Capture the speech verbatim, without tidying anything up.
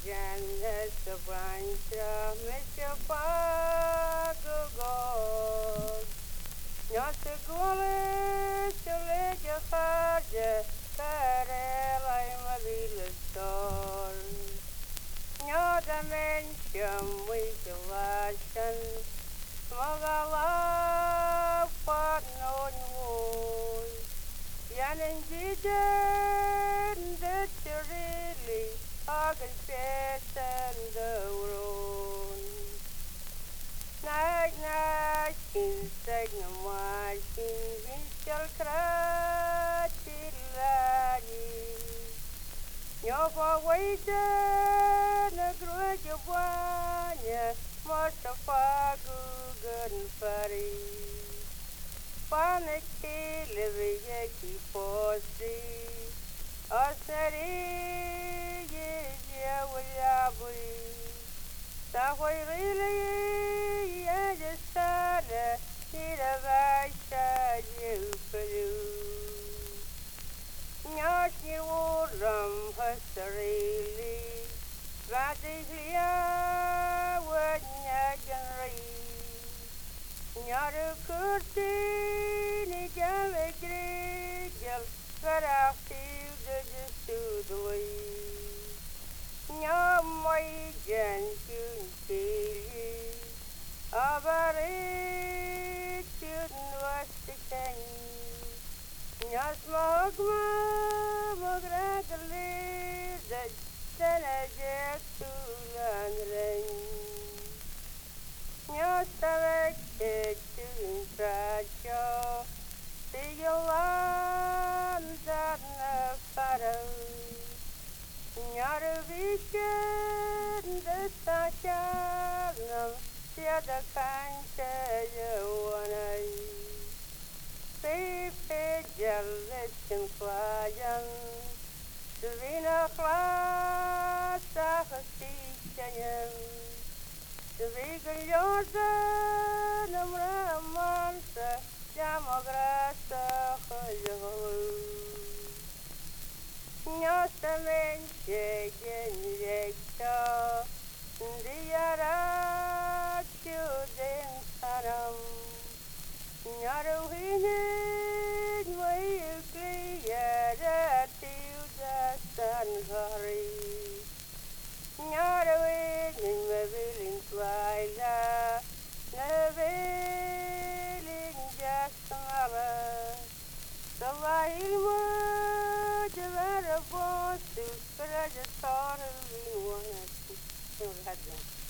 Janice the branch, Mister Pagod. Not the gullet to let your father, Carella, I'm a little store. Not a mention with your Russian, Smogala, what no wood. Yan and Gideon, that's really. August and the road. Night, night, inside the machine, we shall cry till I You're for waiting, a grudge of one, most of our good and furry. Panic, living a keep for sea. Osari, yeah, we are we. Sahway really, I just started. Did a vice, you for you. Nyashi woodrum, husserily. Vatiglia, what Nagan read. Nyara curtain, a jolly grigel. But I feel the just to the way. Your my gentleman feel. About it, shouldn't was the king. Your smoke, my gradually, that then I just to land rain. Your stomach, it shouldn't try your. See your arms on the fire. Your vision, the sunshine, the other kind you wanna see. Jealous and flying, Serena class of a season. The vegan Jordan, the Ramonsa. Jamograsa Hoyo Nyosamen Shaken Yekta Diara Chuden Sanam Naruhin way clear till the sun hurry Naruin in the willing twilight So I would have a boss to spread a sort of one.